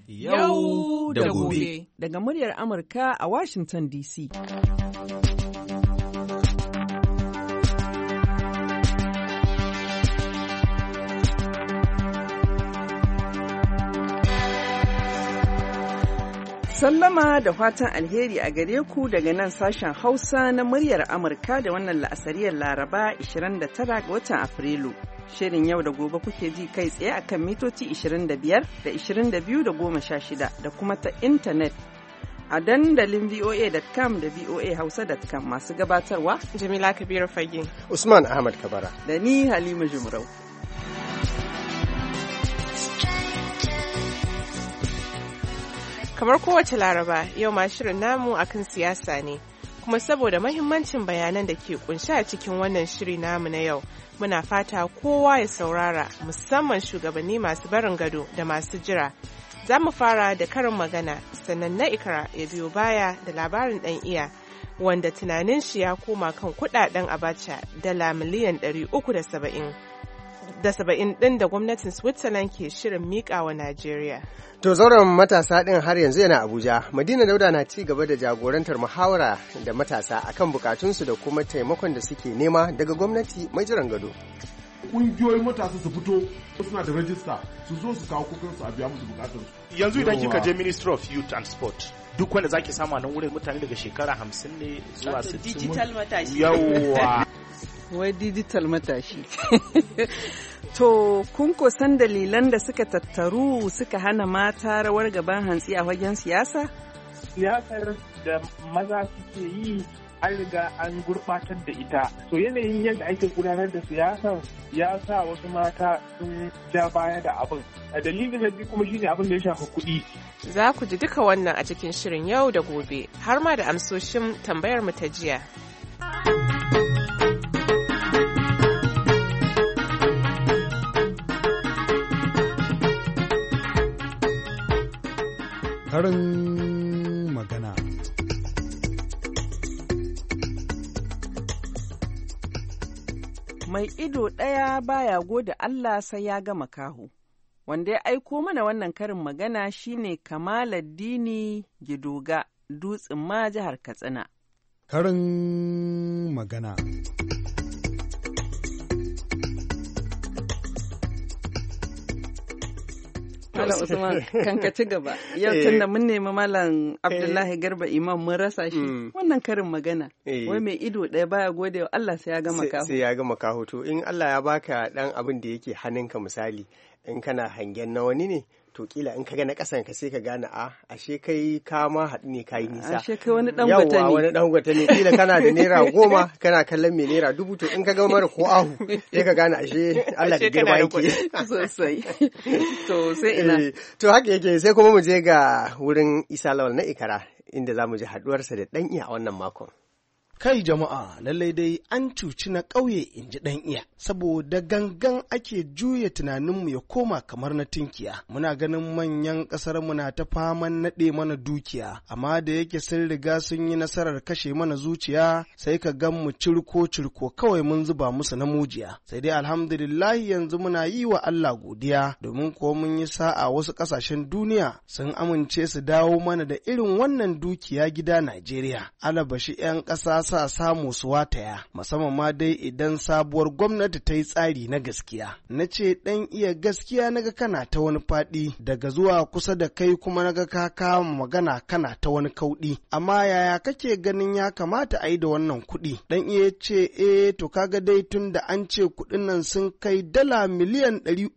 Yau da gobe. Daga muryar Amurka a Washington DC. Sallama da fatan alheri a gare ku daga nan sashen Hausa na muryar Amurka da wannan la'asariyar Laraba 29 ga watan Afrilu. Shirin yau da gobe kuke ji kai tsaye akan mitoci 25 da 22 da 16 da kuma ta intanet a dandalin voa.com da voahausa.com masu gabatarwa Jamila Kabiru Fage, Usman Ahmad Kabara da ni Halima Jumrau. Kamar kowace Laraba, yau ma shirin namu akan siyasa ne, kuma saboda mahimmancin bayanan da ke kunshi a cikin wannan shiri namu na yau, muna fata kowa ya saurara, musamman shugabanni masu barin gado da masu jira. Za mu fara da karin magana, sannan na Ikra ya biyo baya da labarin ɗan iya, wanda tunanin shi ya koma kan kuɗaɗen Abacha dala miliyan 370 ɗin da gwamnatin Switzerland ke shirin miƙa wa Najeriya. To zauren matasa ɗin har yanzu yana Abuja. Madina Dauda na ci gaba da jagorantar muhawara da matasa akan bukatunsu da kuma taimakon da suke nema daga gwamnati mai jiran gado. Ƙungiyoyin matasa su fito suna da rajista su zo su kawo kukansu a biya musu bukatunsu. Yanzu idan kika je Ministry of Youth and Sport, duk wanda zaki samu nan wurin mutane daga shekara 50 ne zuwa 60. Digital matashi. Yawwa. Wai digital matashi. To, kun san dalilan da suka tattaru suka hana mata rawar gaban hantsi a wajen siyasa? Siyasar da maza suke yi an riga an gurɓatar da ita. So yanayin yadda ake gudanar da siyasar ya sa wasu mata sun ja baya da abin. A dalilin na biyu kuma shine abin da ya shafi kuɗi. Za ku ji duka wannan a cikin shirin yau da gobe, har ma da amsoshin tambayar mu ta jiya. Karin magana. Mai ido ɗaya baya gode Allah sai ya ga makaho. Wanda ya aiko mana wannan karin magana shine Kamaladdini Gidoga, Dutsen ma jihar Katsina. Karin magana. Malam Usman, kan ka ci gaba. Yau tun da mun nemi Malam Abdullahi Garba Imam mun rasa shi. Wannan karin magana. Wai mai ido ɗaya baya gode wa Allah sai ya ga makaho. Sai ya ga makaho. To in Allah ya baka ɗan abin da yake hannunka misali, in kana hangen na wani ne, to kila in ka ga na kasan ka sai ka gane ashe kai ka ma haɗu ne ka yi nisa. Ashe kai wani ɗan gwata ne. Yawwa wani ɗan gwata ne. Kila kana da naira 10 kana kallon mai naira 1000, to in ka ga mara ko ahu sai ka gane ashe Allah da girma yake. Sosai. To sai ina. To haka yake, sai kuma mu je ga wurin Isa Lawal na Ikara inda za mu ji haɗuwarsa da ɗan iya a wannan makon. Kai jama'a, lallai dai an cuci na ƙauye in ji ɗan iya, saboda gangan ake juya tunaninmu ya koma kamar na tinkiya. Muna ganin manyan ƙasarmu na ta faman naɗe mana dukiya, amma da yake sun riga sun yi nasarar kashe mana zuciya, sai ka gan mu cirko kawai mun zuba musu na mujiya. Sai dai alhamdulillahi yanzu muna yi wa Allah godiya, domin kuwa mun yi sa'a wasu ƙasashen duniya sun amince su dawo mana da irin wannan dukiya gida Najeriya. Alabashi 'yan ƙasa sa samu su wataya, musamman ma dai idan sabuwar gwamnati ta yi tsari na gaskiya. Na ce ɗan iya gaskiya naga kana ta wani faɗi, daga zuwa kusa da kai kuma naga ka kama magana kana ta wani kauɗi. Amma yaya kake ganin ya kamata a yi da wannan kuɗi? Ɗan iya ce to kaga dai tun da an ce kuɗin nan sun kai dala miliyan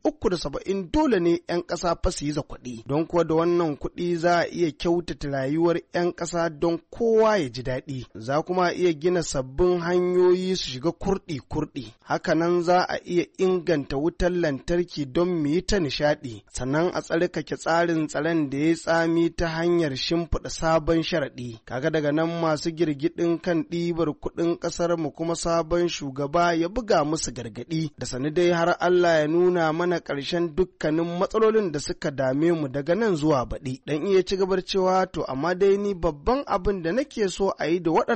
370 dole ne 'yan ƙasa fa su yi kuɗi. Don kuwa da wannan kuɗi za a iya kyautata rayuwar 'yan ƙasa don kowa ya ji daɗi. Za kuma iya gina sabbin hanyoyi su shiga kurɗi-kurɗi. Hakanan za a iya inganta wutar lantarki don mu yi ta nishaɗi. Sannan a tsarkake tsarin tsaron da ya tsami ta hanyar shimfiɗa sabon sharaɗi. Kaga daga nan masu girgidin kan ɗibar kuɗin ƙasar mu kuma sabon shugaba ya buga musu gargaɗi. Da sani dai har Allah ya nuna mana ƙarshen dukkanin matsalolin da suka dame mu daga nan zuwa baɗi. Dan iya ci gabar cewa to amma dai ni babban abin da nake so a yi da waɗannan kuɗaɗe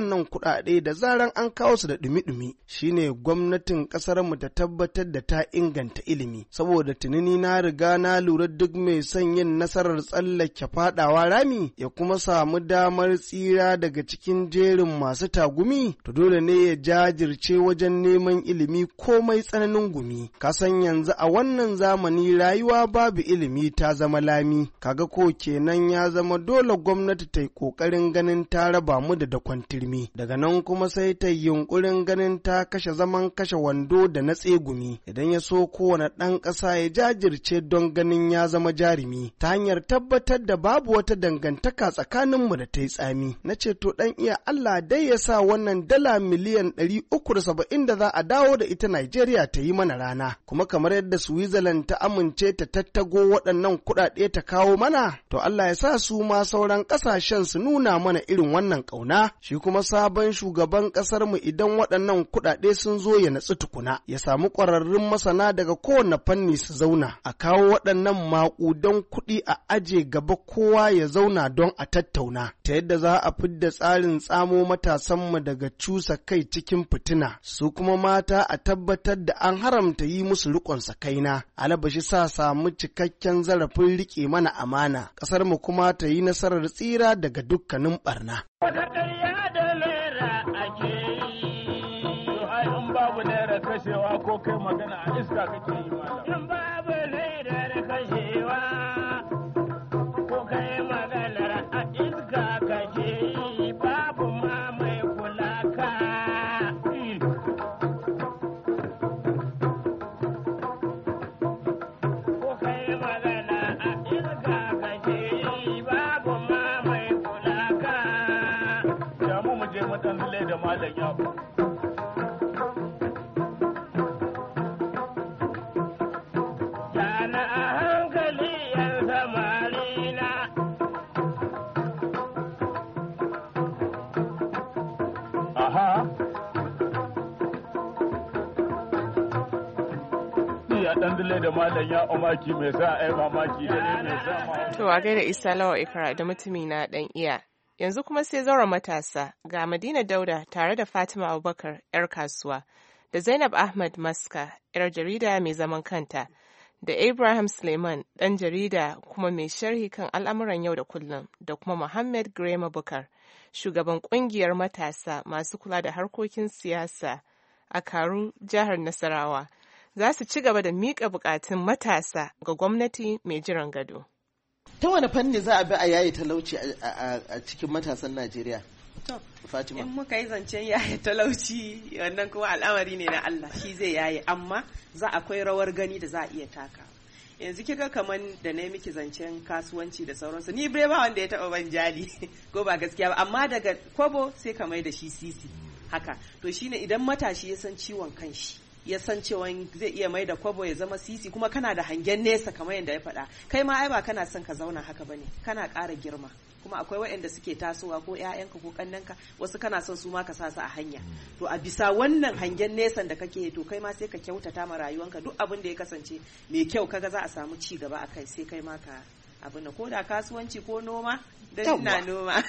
kuɗaɗe da zaran an kawo su da ɗumi-ɗumi shine gwamnatin ƙasar mu ta tabbatar da ta inganta ilimi, saboda tunani na riga na lura duk mai son yin nasarar tsallake faɗawa rami ya kuma samu damar tsira daga cikin jerin masu tagumi, to dole ne ya jajirce wajen neman ilimi komai tsananin gumi. Ka san yanzu a wannan zamani rayuwa babu ilimi ta zama lami, kaga ko kenan ya zama dole gwamnati ta yi ƙoƙarin ganin ta raba mu da dakon turmi. Daga nan kuma sai ta yi yunƙurin ganin ta kashe zaman kashe wando da na tsegumi, idan ya so kowane ɗan ƙasa ya jajirce don ganin ya zama jarumi ta hanyar tabbatar da babu wata dangantaka tsakaninmu da ta yi tsami. Na ce to ɗan iya Allah dai ya sa wannan dala miliyan 370 da za a dawo da ita Najeriya ta yi mana rana, kuma kamar yadda Switzerland ta amince ta tattago waɗannan kuɗaɗe ta kawo mana, to Allah ya sa su ma sauran ƙasashen su nuna mana irin wannan ƙauna. Shi kuma sabon shugaban ƙasar mu idan waɗannan kuɗaɗe sun zo ya natsu tukuna, ya samu ƙwararrun masana daga kowane fanni su zauna a kawo waɗannan maƙudan kuɗi a aje gaba kowa ya zauna don a tattauna ta yadda za a fidda tsarin tsamo matasanmu daga cusa kai cikin fitina, su kuma mata a tabbatar da an haramta yi musu riƙon sakaina, alabashi sa samu cikakken zarafin riƙe mana amana, ƙasar mu kuma ta yi nasarar tsira daga dukkanin barna. Wata ƙarya da lera ake yi, ai in babu lera kashewa ko kai magana a iska kake yi malam. In babu lera kashewa ko kai magana a iska kake yi, babu ma mai kula ka. Ko kai magana a iska kake yi, babu ma mai kula ka. Ya mu je mu dan zule da malam yabo. Dan dole da malam ya umaki mai sa ai mamaki da ne mai sa ma. To a gaida Isa Lawa Ikra da mutumi na dan iya. Yanzu kuma sai zauren matasa ga Madina Dauda tare da Fatima Abubakar 'yar kasuwa da Zainab Ahmad Maska 'yar jarida mai zaman kanta da Ibrahim Suleiman ɗan jarida kuma mai sharhi kan al'amuran yau da kullum da kuma Muhammad Grema Bukar shugaban ƙungiyar matasa masu kula da harkokin siyasa a Karu jihar Nasarawa. Za su ci gaba da miƙa buƙatun matasa ga gwamnati mai jiran gado. Ta wani fanni za a bi a yayi talauci a cikin matasan Najeriya? Fatima. In muka yi zancen yaye talauci wannan kuma al'amari ne na Allah shi zai yaye, amma akwai rawar gani da za a iya taka. Yanzu kika kaman da na yi miki zancen kasuwanci da sauransu, ni bai ba wanda ya taɓa ban jali ko ba gaskiya ba, amma daga kwabo sai ka mai da shi sisi haka. To shine idan matashi ya san ciwon kanshi, ya san cewa zai iya mai da kwabo ya zama sisi, kuma kana da hangen nesa kamar yadda ya faɗa, kai ma ai ba kana son ka zauna haka bane, kana ƙara girma, kuma akwai waɗanda suke tasowa ko ƴaƴanka ko ƙannenka, wasu kana son su ma ka sa su a hanya. To a bisa wannan hangen nesan da kake, to kai ma sai ka kyautata ma rayuwanka, duk abin da ya kasance mai kyau kaga za a samu ci gaba a kai, sai kai ma ka abin da ko da kasuwanci ko noma, don ina noma.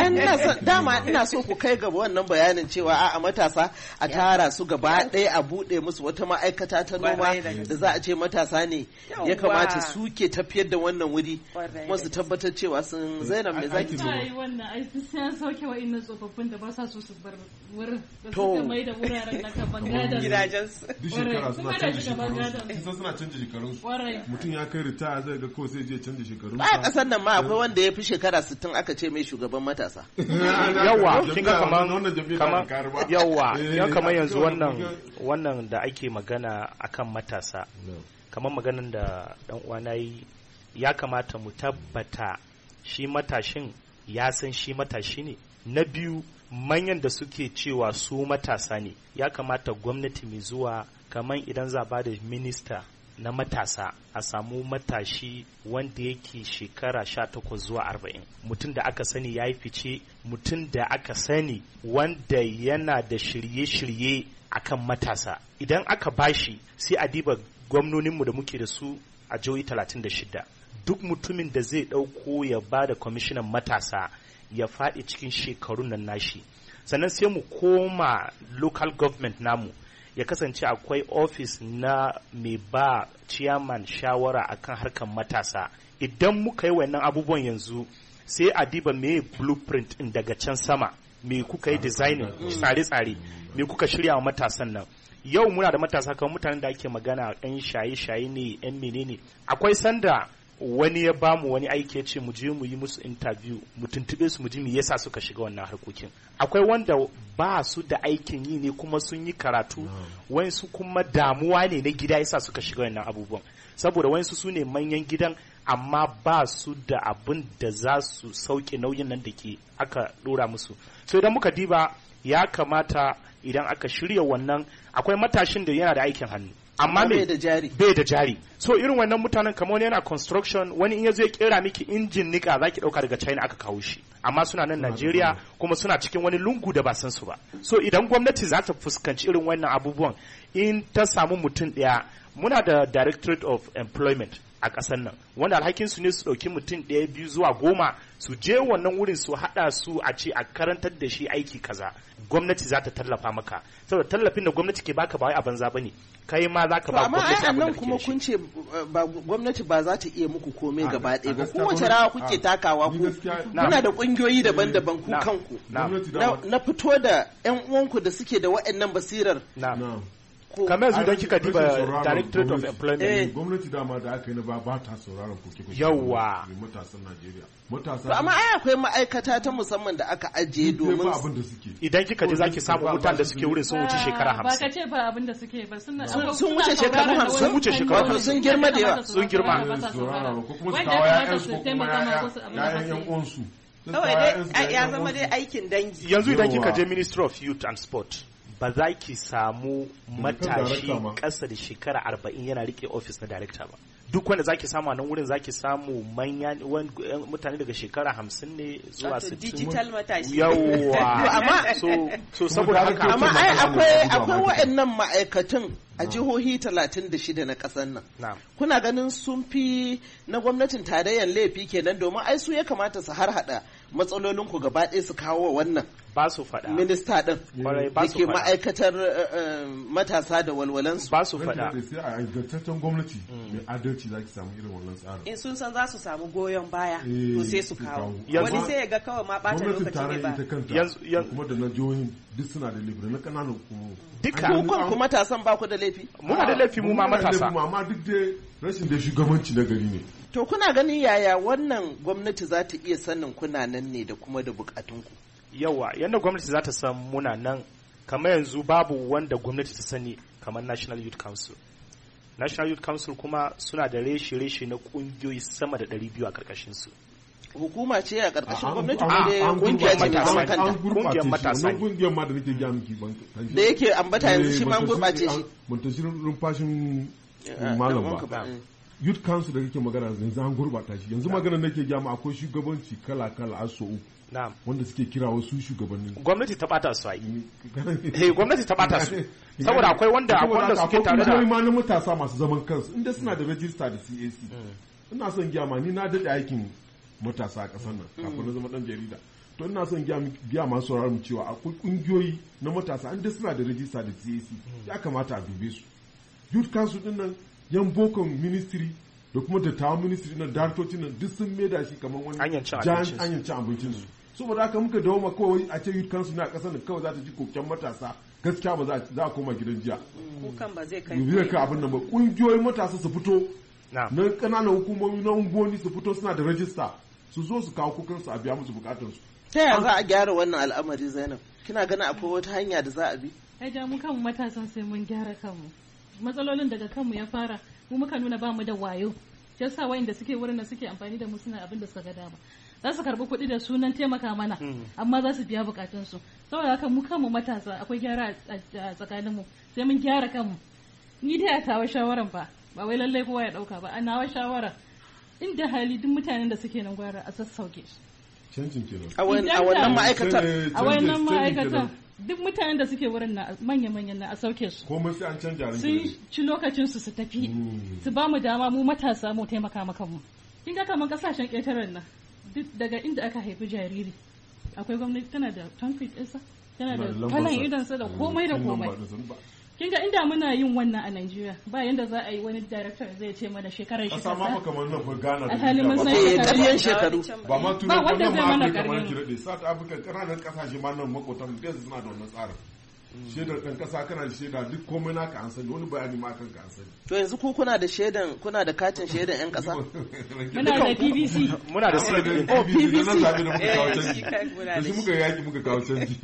Dama ina so ku kai gaba wannan bayanin cewa a matasa a tara su gaba ɗaya a buɗe musu wata ma'aikata ta noma da za a ce matasa ne ya kamata su ke tafiyar da wannan wuri, kuma su tabbatar cewa sun. Zainab me zaki ce? Ai wannan ai sai an sauke wa'annan tsofaffin da ba sa so su bar wurin da suka mai da wuraren da ka bangada gidajensu. Duk shekara suna canza shekarunsu. Sun suna canza shekarunsu. Mutum ya kai ritaya zai ga kawai sai je canza shekarunsu. A ƙasar nan ma akwai wanda ya fi shekara 60 aka ce mai shugaban matasa. Yawa, kin ga kamar yanzu wannan da ake magana akan matasa. Kamar maganan da dan uwana yi, ya kamata mu tabbata shi matashin ya san shi matashi ne. Na biyu, manyan da suke cewa su matasa ne, ya kamata gwamnati mai zuwa kamar idan za ba da minista na matasa a samu matashi wanda yake shekara 18 zuwa 40, mutum da aka sani ya yi fice, mutum da aka sani wanda yana da shirye-shirye akan matasa. Idan aka bashi sai a diba gwamnoninmu da muke da su a jihohi 36, duk mutumin da zai ɗauko ya ba da kwamishinan matasa ya faɗi cikin shekarun nan nashi, sannan sai mu koma local government namu ya kasance akwai office na mai ba chairman shawara akan harkar matasa. Idan muka yi wannan abubuwan yanzu sai a diba me blueprint din daga can sama, me kuka yi designing tsare-tsare, me kuka shirya wa matasan nan. Yau muna da matasa kamar mutanen da ake magana ɗan shaye-shaye ne, ɗan menene. Akwai sanda wani ya bamu wani aiki ya ce mu je mu yi musu interview, mu tuntube su mu ji me yasa suka shiga wannan harkokin. Akwai wanda ba su da aikin yi ne kuma sun yi karatu, wayansu kuma damuwa ne na gida yasa suka shiga wannan abubuwan. Saboda wayansu su ne manyan gidan amma ba su da abin da za su sauke nauyin nan da ke aka dora musu. So idan muka diba ya kamata idan aka shirya wannan, akwai matashin da yana da aikin hannu amma bai da jari. So irin wannan mutanen kamar wani yana construction, wani in yazo ya kera miki injin nika zaki dauka daga China aka kawo shi, amma suna nan Najeriya kuma suna cikin wani lungu da ba san su ba. So idan gwamnati za ta fuskanci irin wannan abubuwan, in ta samu mutum daya, muna da Directorate of Employment a ƙasar nan wanda alhakinsu ne su ɗauki mutum 1, 2 zuwa 10 su je wannan wurin su haɗa su a ce a karantar da shi aiki kaza. Gwamnati za ta tallafa maka, saboda tallafin da gwamnati ke baka ba wai a banza bane, kai ma za ka ba gwamnati abin da kake kuma kun ce gwamnati ba za ta iya muku komai gaba ɗaya ba, kowace rawa kuke takawa ku. Kuna da ƙungiyoyi daban-daban ku kanku na fito da 'yan uwanku da suke da waɗannan basirar. Kamar yanzu don kika diba Directorate of Employment. Gwamnati dama da aka yi na ba ta sauraron koke-koke. Yawwa. Matasan Najeriya. Amma ai akwai ma'aikata ta musamman da aka ajiye domin idan kika je zaki samu mutanen da suke wurin sun wuce shekara 50. Ba ka ce ba abin da suke ba sun wuce shekaru 50. Sun wuce shekaru 50. Sun girma da yawa. Sun girma. Ko kuma su kawo ya'yansu kuma ya'yan yan uwansu. Kawai dai ya zama dai aikin dangi. Yanzu idan kika je Ministry of Youth and Sport, ba za ki samu matashi ƙasa da shekara 40 yana rike ofis na director ba. Duk wanda za ki samu a nan wurin za ki samu mutane daga shekara 50 ne zuwa 60. Digital matashi. Yawwa. Amma so saboda haka amma akwai waɗannan ma'aikatan a jihohi 36 na ƙasar nan. Kuna ganin sun fi na gwamnatin tarayyar laifi kenan, domin ai su ya kamata su har hada matsalolin ku gaba ɗaya su kawo wannan. Ba su faɗa. Minista ɗin da ke ma'aikatar matasa da walwalansu. Ba su faɗa. Sai a ingantaccen gwamnati mai adalci za ki samu irin wannan tsarin. In sun san za su samu goyon baya to sai su kawo. Wani sai ya ga kawai ma ɓata lokaci ne ba. Yanzu kuma da na jihohin duk suna da laifi, na ƙananan hukumomi. Duka ku matasan ba ku da laifi? Muna da laifi mu ma matasa. Amma duk dai rashin da shugabanci na gari ne. To kuna ganin yaya wannan gwamnati za ta iya sanin kuna nan ne da kuma da bukatunku? Yawa, yadda gwamnati za ta san muna nan, kamar yanzu babu wanda gwamnati ta sani kamar National Youth Council. National Youth Council kuma suna da reshe-reshe na kungiyoyi sama da 200 a karkashinsu. Hukuma ce a karkashin gwamnati ko dai kungiya ce mai zaman kanta? Kungiyar matasa ne. Kungiyar ma da nake gaya miki da yake ambata yanzu shi ma an gurɓace shi. Mun tashi rumfashin malam ba. Youth Council da kake magana yanzu an gurɓata shi. Yanzu magana nake gaya ma akwai shugabanci kala-kala a so uku. Wanda suke kira wasu shugabanni. Gwamnati ta bata su ai. Gwamnati ta bata su. Saboda akwai wanda suke tare da. Akwai ma na matasa masu zaman kansu inda suna da register da CAC. Ina son gyama ni na daɗe aikin matasa a ƙasar nan kafin na zama ɗan jarida. To ina son giya masu sauraron cewa akwai ƙungiyoyi na matasa inda suna da register da CAC. Ya kamata a dube su. Youth Council ɗin nan yan bokon ministry da kuma dattawan ministry na dartocin nan duk sun maida shi kamar wani anyan cin abincin su. Saboda haka muka dawo ma kawai a ce youth council na kasar nan kawai za ta ji koken matasa, gaskiya ba za a koma gidan jiya. Kukan ba zai kai abin nan ba. Kungiyoyin matasa su fito na kananan hukumomi na unguwanni su fito suna da rajista su zo su kawo kukansu a biya musu bukatarsu. Ta yaya za a gyara wannan al'amari Zainab? Kina ganin akwai wata hanya da za a bi? Ai da mu kanmu matasan sai mun gyara kanmu. Matsalolin daga kanmu ya fara, mu muka nuna ba mu da wayo. Shi yasa wayanda suke wurin da suke amfani da mu suna abin da suka ga dama. Za su karbi kuɗi da sunan taimaka mana, amma za su biya bukatunsu. Saboda haka mu kanmu matasa akwai gyara a tsakaninmu, sai mun gyara kanmu. Ni dai a tawa shawaran fa, ba wai lallai kowa ya ɗauka ba, a nawa shawara. Inda hali duk mutanen da suke nan gwara a sassauke shi. Cancin kenan. A wannan ma'aikatan. A wannan ma'aikatan. Duk mutanen da suke wurin na manya-manyan na a sauke su. Komai sai an canja sun ci lokacin su tafi. Su ba mu dama mu matasa mu taimaka maka mu. Kin ga kaman kasashen ƙetaren nan duk daga inda aka haifi jariri akwai gwamnati tana da tanfit ɗinsa yana da kalan idonsa da komai da komai. Kinga inda muna yin wannan a Najeriya ba yanda za a yi wani director zai ce mana shekarar shi kasa ma kamar nan fa Ghana a halin mun san shekaru ba ma turai ba wanda zai mana kamar kirade South Africa kananan kasashe ma nan makotan da suna da wannan tsarin shaidar ɗan ƙasa kana da shaida duk komai naka an sani wani bayani ma kan ka an sani. To yanzu ku kuna da shaidan kuna da katin shaidan ƴan ƙasa? Muna da PVC. Muna da PVC. Oh PVC. Da muka kawo canji. Da shi muka yaki muka kawo canji.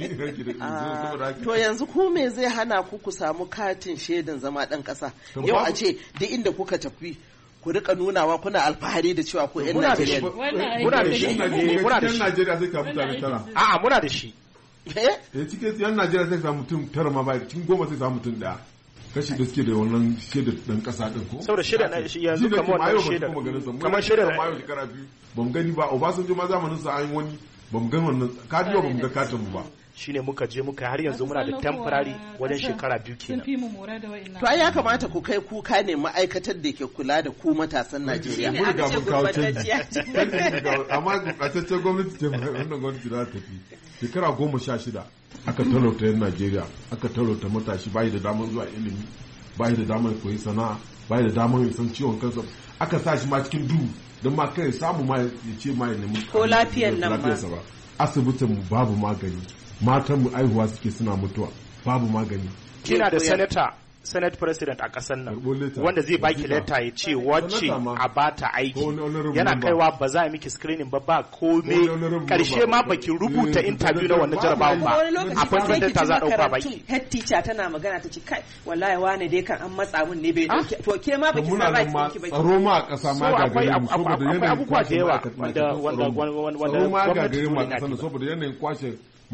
To yanzu ku me zai hana ku samu katin shaidan zama ɗan ƙasa? Yau a ce duk inda kuka tafi ku rika nunawa kuna alfahari da cewa ku ƴan Najeriya ne. Muna da shi. Muna da shi. Najeriya zai kawo mutane tara. A'a muna da shi. Cikin yan Najeriya sai samu mutum tara ma bai cikin 10 sai samu mutum daya kashi da suke da wannan shaidar dan kasa din ko saboda shaidar na shi yanzu kamar wannan shaidar kamar shaidar mayo shekara biyu bamu gani ba Obasanjo ma zamanin sa an wani bamu gani wannan kadiyo bamu ga katin mu ba shine muka je muka har yanzu muna da temporary wajen shekara biyu kenan to ai ya kamata ku kai kuka ne ma'aikatar da ke kula da ku matasan Najeriya mun ga mun kawo canji amma gurɓataccen gwamnati ce wannan gwamnati za ta tafi shekara 16 aka talauta yan Najeriya aka talauta matashi bai da damar zuwa ilimi bai da damar koyi sana'a bai da damar ya san ciwon kansa aka sa shi ma cikin duhu don ma kai samu ma ya ce ma ya nemi ko lafiyar nan ma asibitin mu babu magani matan mu aihuwa suke suna mutuwa babu magani kina da senate president a ƙasar nan wanda zai baki leta ya ce wacce a bata aiki yana kaiwa ba za a miki screening ba komai karshe ma baki rubuta interview na wannan jarabawa ba appointment da ta za dauka baki head teacher tana magana ta ce kai wallahi wane dai kan an matsa mun ne bai dauke to ke ma baki sa baki baki tsaro ma a ƙasa ma ga gare mu saboda yanayin abubuwa da yawa wanda gwamnati ma a ƙasar saboda yanayin kwashe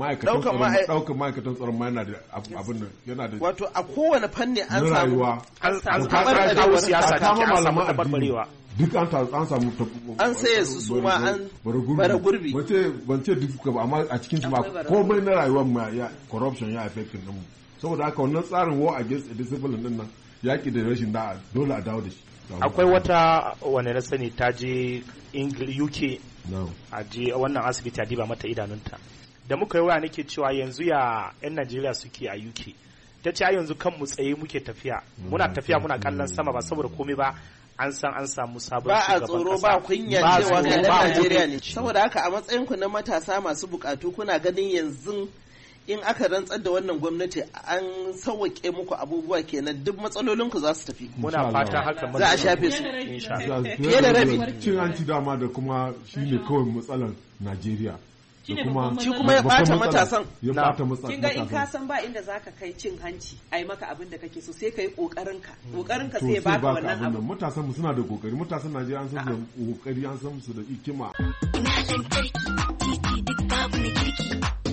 ɗaukar ma'aikatan tsaron ma yana da abin nan yana da wato a kowane fanni an samu an kawo siyasa da ke an samu tabarbarewa duk an samu an saye su ma an bara gurbi ban ce duk ba amma a cikin su ma komai na rayuwar mu ya corruption ya affect din mu saboda haka wannan tsarin war against discipline din nan yaki da rashin da'a dole a dawo da shi akwai wata wanda na sani ta je UK a je wannan asibiti a diba mata idanunta da muka yi waya nake cewa yanzu ya 'yan Najeriya suke a UK ta ce yanzu kan mu tsaye muke tafiya muna tafiya muna kallon sama ba saboda komai ba an san an samu sabon shugaban kasa ba a tsoro ba kunya cewa ga Najeriya ne saboda haka a matsayin ku na matasa masu bukatu kuna ganin yanzu in aka rantsar da wannan gwamnati an sauwake muku abubuwa kenan duk matsalolin ku za su tafi muna fata haka za a shafe su fiye da rabi cin hanci dama da kuma shine kawai matsalar Najeriya shi kuma ya bata matasan kin ga in ka san ba inda zaka kai cin hanci ai maka abin da kake so sai kai kokarin ka sai ya baka wannan abu matasan mu suna da kokari matasan Najeriya an san da kokari an san su da hikima ina lantarki titi duk babu na kirki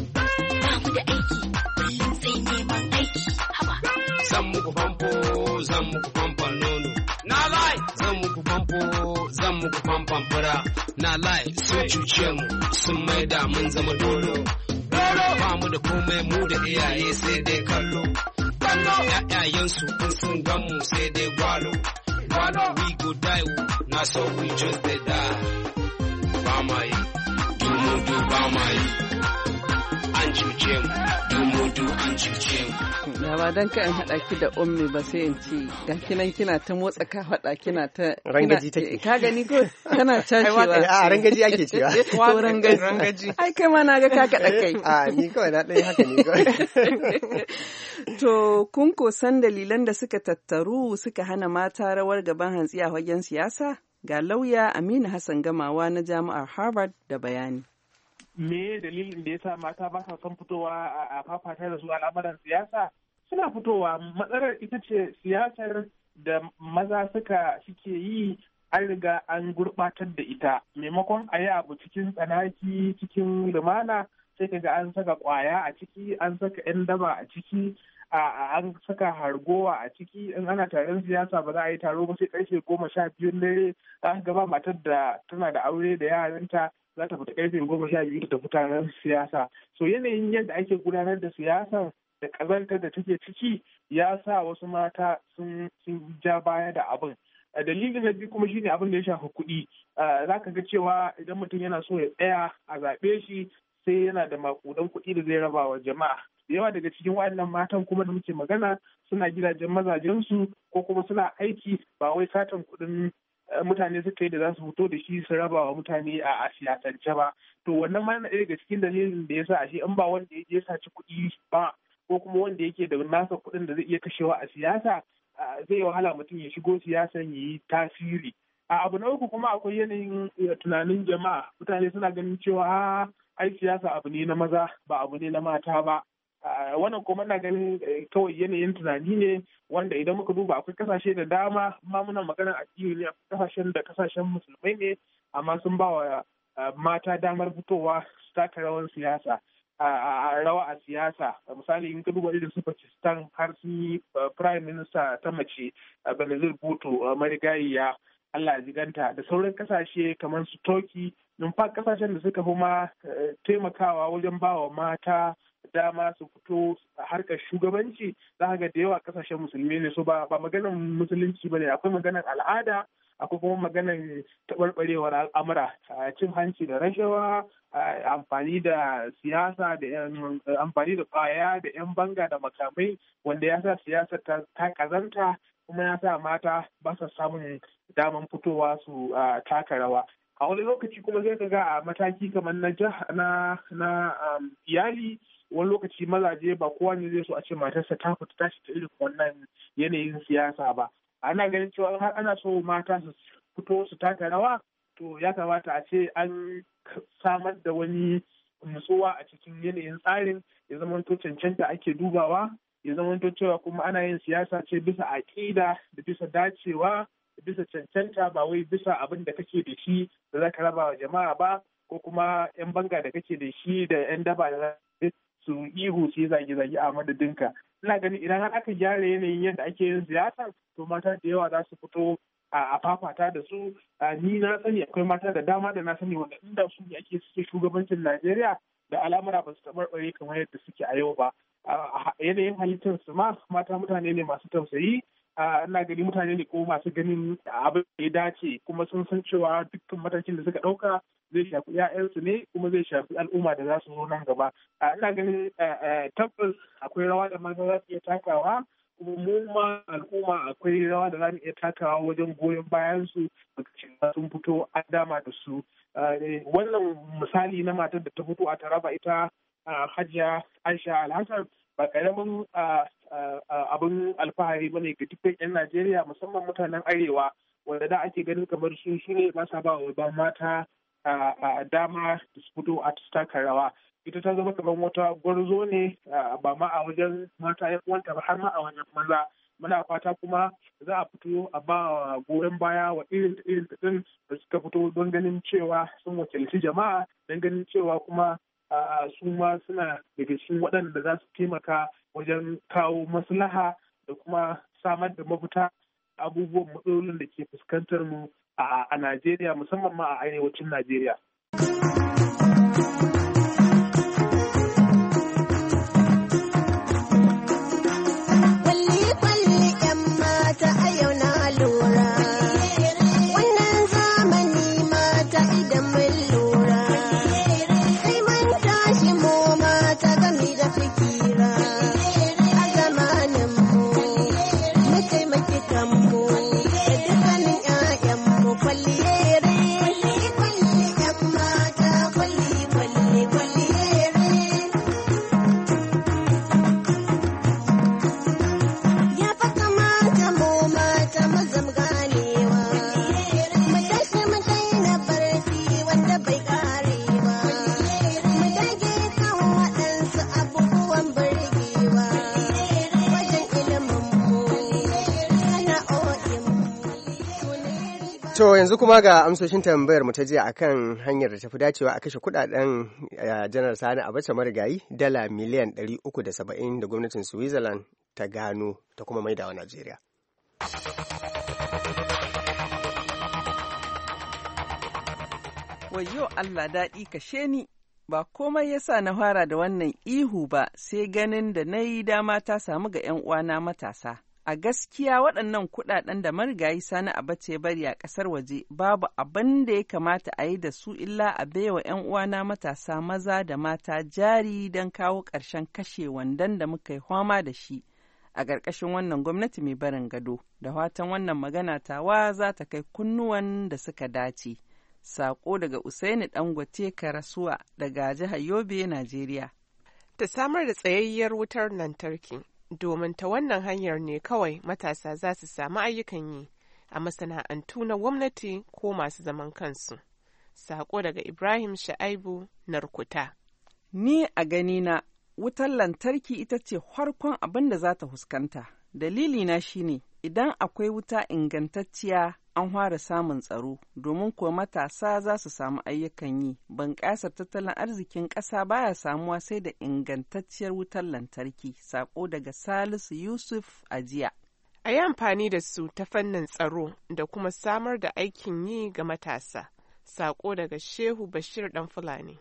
babu da aiki kullum sai neman aiki haba zan muku famfon nono na lai zan muku famfon fura na lai sun cuce mu sun maida mun zama dolo ba mu da komai mu da iyaye sai dai kallo ƴaƴayensu in sun gan mu sai dai gwalo we go die na so we just dey die ba ma yi dumudu ba ma yi an cuce mu dumudu an cuce mu da ba dan ka in hada ki da ummi ba sai in ce ga kinan kina ta motsa ka hada kina ta rangaji take ka gani ko kana cashewa a rangaji ake cewa to rangaji ai kai ma naga ka kada kai a ni kawai na dai haka ne kawai to kun ko san dalilan da suka tattaru suka hana mata rawar gaban hantsi a wajen siyasa ga lauya Aminu Hassan Gamawa na Jami'ar Harvard da bayani me dalilin da yasa mata ba sa son fitowa a fafata da su al'amuran siyasa suna fitowa matsalar ita ce siyasar da maza suke yi an riga an gurɓatar da ita maimakon a yi abu cikin tsanaki cikin lumana sai kaga an saka kwaya a ciki an saka 'yan daba a ciki an saka hargowa a ciki in ana taron siyasa ba za a yi taro ba sai karfe 12 dare an gaba matar da tana da aure da yaranta za ta fita karfe 12 ta tafi taron siyasa so yanayin yadda ake gudanar da siyasar da ƙazantar da take ciki ya sa wasu mata sun ja baya da abin dalilin na biyu kuma shine abin da ya shafi kuɗi za ka ga cewa idan mutum yana so ya tsaya a zaɓe shi sai yana da makudan kuɗi da zai raba wa jama'a da yawa daga cikin waɗannan matan kuma da muke magana suna gidajen mazajensu ko kuma suna aiki ba wai satan kuɗin mutane suka yi da za su fito da shi su raba wa mutane a siyasance ba. To wannan ma yana ɗaya daga cikin dalilin da ya sa ashe in ba wanda ya je saci kuɗi ba ko kuma wanda yake da nasa kuɗin da zai iya kashewa a siyasa zai wahala mutum ya shigo siyasan ya yi tasiri. Abu na uku kuma akwai yanayin tunanin jama'a. Mutane suna ganin cewa ai siyasa abu ne na maza ba abu ne na mata ba. Wannan kuma na ganin kawai yanayin tunani ne wanda idan muka duba akwai kasashe da dama ma muna magana addini ne, kasashen musulmai ne amma sun ba wa mata damar fitowa su taka rawan siyasa. Rawa a siyasa misali in ka duba irin su Pakistan har sun yi prime minister ta mace Benazir Bhutto marigayiya Allah jiganta da sauran kasashe kamar su Turkey numfa kasashen da suka fi ma taimakawa wajen ba wa mata dama su fito a harkar shugabanci za ga da yawa kasashen musulmi ne so ba maganar musulunci ba ne, akwai maganar al'ada akwai kuma maganar taɓarɓarewar al'amura, cin hanci da rashawa, amfani da siyasa da amfani da ƙwaya da 'yan banga da makamai wanda ya sa siyasa ta kazanta kuma ya sa mata ba sa samun daman fitowa su taka rawa. A wani lokaci kuma zai ga a mataki kamar na iyali wani lokaci mazaje ba kowa ne zai so a ce matarsa ta fita tashi ta irin wannan yanayin siyasa ba. Ana ganin cewa har ana so mata su fito su taka rawa to ya kamata a ce an samar da wani nutsuwa a cikin yanayin tsarin ya zamanto cancanta ake dubawa ya zamanto cewa kuma ana yin siyasa ce bisa aƙida da bisa dacewa da bisa cancanta ba wai bisa abin da kake da shi da za ka raba wa jama'a ba ko kuma 'yan banga da kake da shi da 'yan daba da su ihu su yi zage-zage a madadinka. Ina ganin idan har aka gyara yanayin yadda ake yin siyasa to mata da yawa za su fito a fafata da su. Ni na sani akwai mata da dama da na sani wanda inda su ne ake suke shugabancin Najeriya da al'amura ba su taɓarɓare kamar yadda suke a yau ba. Yanayin halittar su ma mata mutane ne masu tausayi. Ina gani mutane ne ko masu ganin abin da ya dace kuma sun san cewa dukkan matakin da suka ɗauka zai shafi 'ya'yansu ne kuma zai shafi al'umma da za su zo nan gaba. Ina ganin tabbas akwai rawa da maza za su iya takawa kuma mu ma al'umma akwai rawa da za mu iya takawa wajen goyon bayan su sun fito an dama da su. Wannan misali na matar da ta fito a Taraba ita Hajiya Aisha Alhassan ba ƙaramin abin alfahari ba ne ga dukkan 'yan Najeriya musamman mutanen Arewa wanda da ake ganin kamar su ne ba sa ba wa mata dama da su fito a taka rawa. Ita ta zama kamar wata gwarzo ne ba ma a wajen mata ya uwanta ba har ma a wajen maza. Muna fata kuma za a fito a ba goyon baya wa irin din da suka fito don ganin cewa sun wakilci jama'a don ganin cewa kuma su ma suna daga cikin waɗanda za su taimaka wajen kawo maslaha da kuma samar da mafita abubuwan matsalolin da ke fuskantar mu a Najeriya musamman ma a arewacin Najeriya. To yanzu kuma ga amsoshin tambayar mu ta jiya akan hanyar da tafi dacewa a kashe kudaden janar Sani Abacha marigayi dala miliyan 370 da gwamnatin Switzerland ta gano ta kuma maidawa Najeriya. Wayyo Allah daɗi kashe ni ba komai yasa na fara da wannan ihu ba sai ganin da na yi dama ta samu ga 'yan uwana matasa. A gaskiya waɗannan kuɗaɗen da marigayi Sani Abacha ya bari a ƙasar waje babu abin da ya kamata a yi da su illa a baiwa 'yan uwana matasa maza da mata jari don kawo ƙarshen kashe wandon da muka yi fama da shi a ƙarƙashin wannan gwamnati mai barin gado. Da fatan wannan magana tawa za ta kai kunnuwan da suka dace. Sako daga Usaini Dangote Karasuwa daga jihar Yobe, Najeriya. Ta samar da tsayayyar wutar lantarki. Domin ta wannan hanyar ne kawai matasa za su samu ayyukan yi a masana'antu na gwamnati ko masu zaman kansu. Sako daga Ibrahim Sha'aibu Narkuta. Ni a ganina wutar lantarki ita ce farkon abin da za ta fuskanta. Dalilina shine idan akwai wuta ingantacciya an fara samun tsaro, domin kuwa matasa za su samu ayyukan yi. Bunƙasar tattalin arzikin ƙasa baya samuwa sai da ingantacciyar wutar lantarki. Sako daga Salisu Yusuf a jiya. A yi amfani da su ta fannin tsaro da kuma samar da aikin yi ga matasa. Sako daga Shehu Bashir ɗan Fulani.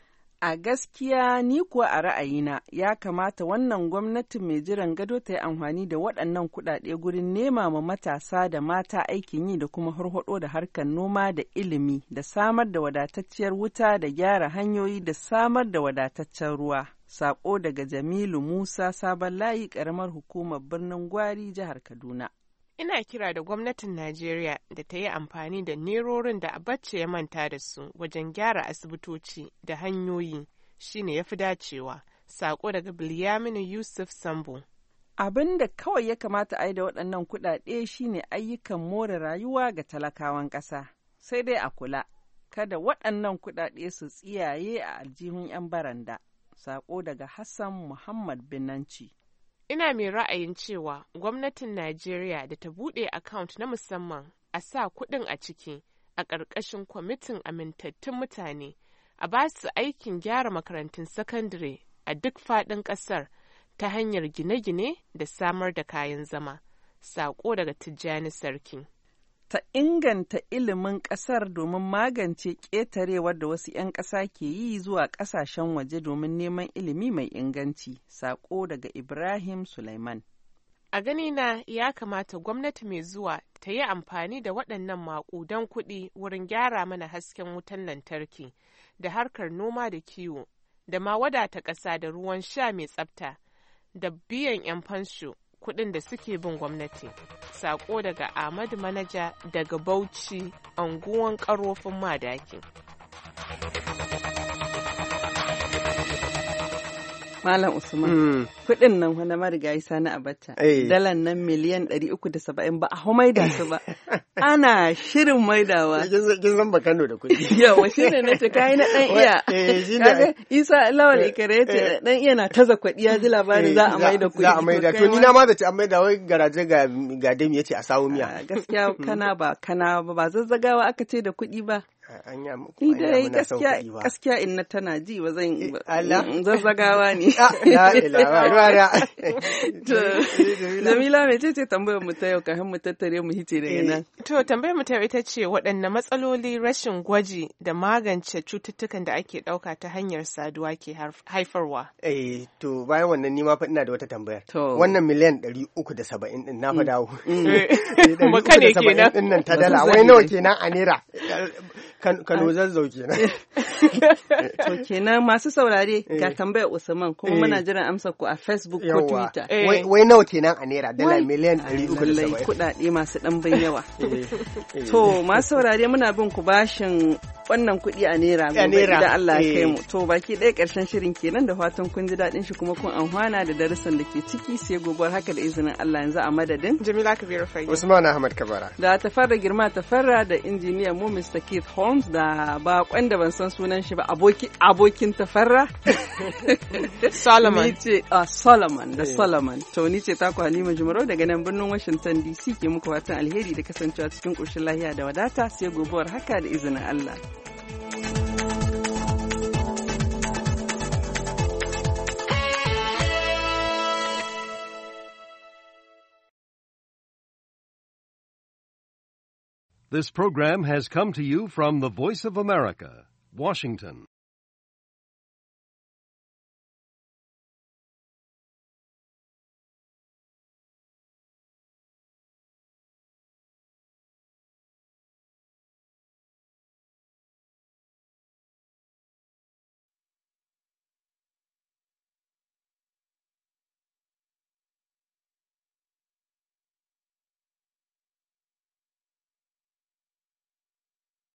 A gaskiya ni kuwa a ra'ayina ya kamata wannan gwamnati mai jiran gado ta yi amfani da waɗannan kuɗaɗe gurin nema ma matasa da mata aikin yi da kuma harhaɗo da harkar noma da ilimi da samar da wadatacciyar wuta da gyara hanyoyi da samar da wadataccen ruwa. Sako daga Jamilu Musa Sabon Layi, ƙaramar hukumar birnin Gwari, jihar Kaduna. Ina kira da gwamnatin Najeriya da ta yi amfani da nerorin da Abacha ya manta da su wajen gyara asibitoci da hanyoyi shine ya fi dacewa. Sako daga Bilyaminu Yusuf Sambo. Abin da kawai ya kamata a yi da waɗannan kuɗaɗe shine ayyukan more rayuwa ga talakawan ƙasa. Sai dai a kula, kada waɗannan kuɗaɗe su tsiyaye a aljihun 'yan baranda. Sako daga Hassan Muhammad Binanci. Ina mai ra'ayin cewa gwamnatin Najeriya da ta buɗe akaunt na musamman a sa kuɗin a ciki a ƙarƙashin kwamitin amintattun mutane a ba su aikin gyara makarantun sakandare a duk faɗin ƙasar ta hanyar gine-gine da samar da kayan zama. Sako daga Tijjani Sarki. Ta inganta ilimin ƙasar domin magance ƙetarewar da wasu 'yan ƙasa ke yi zuwa ƙasashen waje domin neman ilimi mai inganci. Sako daga Ibrahim Sulaiman. A ganina ya kamata gwamnati mai zuwa ta yi amfani da waɗannan maƙudan kuɗi wurin gyara mana hasken wutan lantarki da harkar noma da kiwo da ma wadata ƙasa da ruwan sha mai tsafta da biyan 'yan fansho kuɗin da suke bin gwamnati. Sako daga Ahmadu Manaja daga Bauchi, anguwan Karofin Madaki. Malam Usman, kuɗin nan wani marigayi Sani Abacha, dalan nan miliyan 370 ba a maida su ba, ana shirin maidawa. Kin san Bakano da kuɗi. Yawa shi ne na ce kayi na ɗan iya. Kaga Isa Lawal Ikare ya ce ɗan iya na taza kwaɗi ya ji labarin za a maida kuɗi. Za a maida, to ni na ma da ce an maida wai garaje ga dami ya ce a sawo miya. Gaskiya kana ba zazzagawa aka ce da kuɗi ba. Idai gaskiya in na tana ji ba zan zazzagawa ne. Jamila mai ce tambayar mu ta yau kafin mu tattare mu hice daga nan. To tambayar mu ta yau ita ce waɗanne matsaloli rashin gwaji da magance cututtukan da ake ɗauka ta hanyar saduwa ke haifarwa. To bayan wannan ni ma fa ina da wata tambayar. Wannan miliyan 370 din na fa dawo. Kuma kane kenan. Din nan ta dala wai nawa kenan a naira? Kano zazzau kenan. To kenan masu saurare ga tambayar Usman kuma muna jiran amsa ku a Facebook ko Twitter. Wai nawa kenan a naira? Dala miliyan 370. Kuɗaɗe masu ɗanbin yawa. To masu saurare muna bin ku bashin wannan kuɗi a naira gobe da Allah ya kai mu. To baki ɗaya ƙarshen shirin kenan da fatan kun ji daɗin shi kuma kun amfana da darussan da ke ciki sai gobe haka da izinin Allah yanzu a madadin Jamila Kabiru Fage, Usman Ahmad Kabara da Tafarra Girma Tafarra da injiniyan mu Mr. Keith Holmes da bakon da ban san sunan shi ba abokin Tafarra Solomon. Ni ce Solomon da Solomon. To ni ce taku Halima Jumaro daga nan birnin Washington DC ke muku fatan alheri da kasancewa cikin ƙoshin lafiya da wadata sai gobe haka da izinin Allah. This program has come to you from the Voice of America, Washington.